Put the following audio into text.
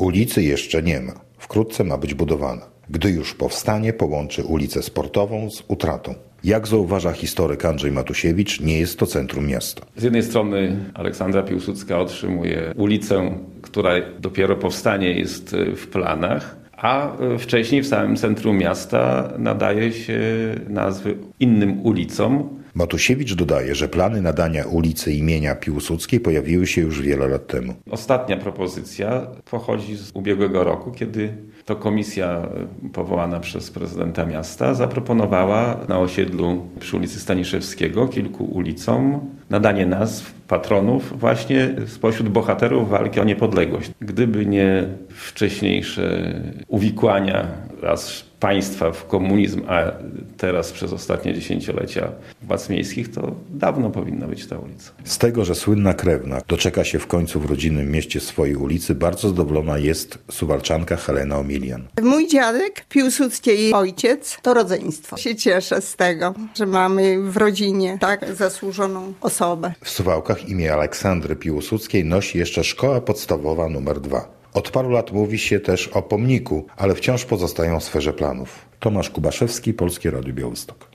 Ulicy jeszcze nie ma. Wkrótce ma być budowana. Gdy już powstanie, połączy ulicę Sportową z Utratą. Jak zauważa historyk Andrzej Matusiewicz, nie jest to centrum miasta. Z jednej strony Aleksandra Piłsudska otrzymuje ulicę, która dopiero powstanie, jest w planach, a wcześniej w samym centrum miasta nadaje się nazwy innym ulicom. Matusiewicz dodaje, że plany nadania ulicy imienia Piłsudskiej pojawiły się już wiele lat temu. Ostatnia propozycja pochodzi z ubiegłego roku, kiedy to komisja powołana przez prezydenta miasta zaproponowała na osiedlu przy ulicy Staniszewskiego kilku ulicom nadanie nazw patronów właśnie spośród bohaterów walki o niepodległość. Gdyby nie wcześniejsze uwikłania raz państwa w komunizm, a teraz przez ostatnie dziesięciolecia władz miejskich, to dawno powinna być ta ulica. Z tego, że słynna krewna doczeka się w końcu w rodzinnym mieście swojej ulicy, bardzo zadowolona jest Suwalczanka Helena Omilian. Mój dziadek, Piłsudskiej ojciec, to rodzeństwo. Się cieszę z tego, że mamy w rodzinie tak zasłużoną osobę. W Suwałkach imię Aleksandry Piłsudskiej nosi jeszcze szkoła podstawowa nr 2. Od paru lat mówi się też o pomniku, ale wciąż pozostają w sferze planów. Tomasz Kubaszewski, Polskie Radio Białystok.